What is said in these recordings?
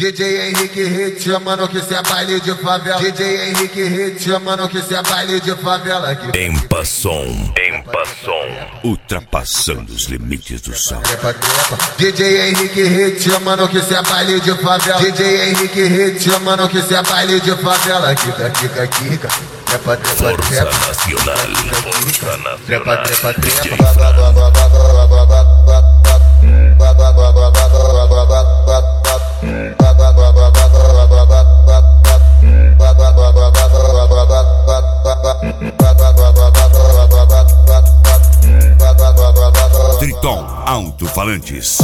DJ Henrique Hit chamando que cê é baile de favela. DJ Henrique Hit chamando que cê é baile de favela. Empa Som, ultrapassando os limites do som. DJ Henrique Hit chamando que cê é baile de favela. DJ Henrique Hit chamando que cê é baile de favela. Kika, kika, kika. Trepa, trepa, Força trepa. Nacional, Força Trepa, Nacional. trepa, DJ Triton Alto-Falantes.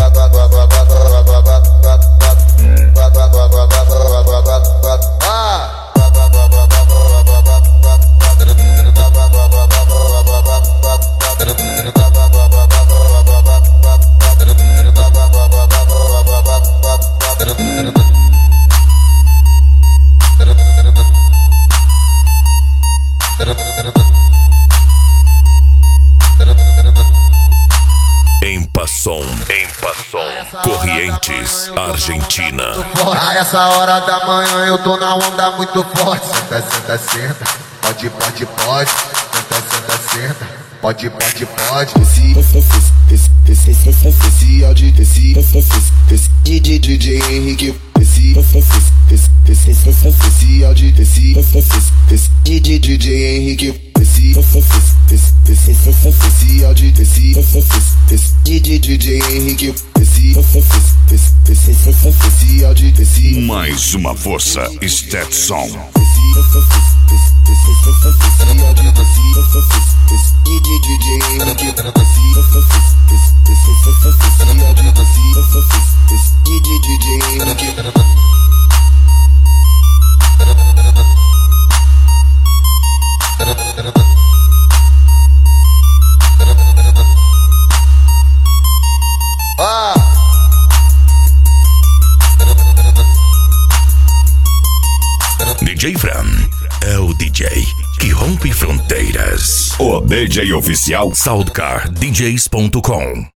Empa Som, Corrientes, Argentina. A essa hora da manhã eu tô na onda muito forte. Senta, senta, senta. Pode, pode, pode. Senta, senta, senta. Pode, pode, pode. Esse áudio, esse DJ Henrique, esse áudio, esse DJ Henrique, esse áudio, esse DJ Henrique, esse áudio, Mais uma força, Stetson. DJ Fran é o DJ que rompe fronteiras. O DJ oficial SoundcarDJs.com.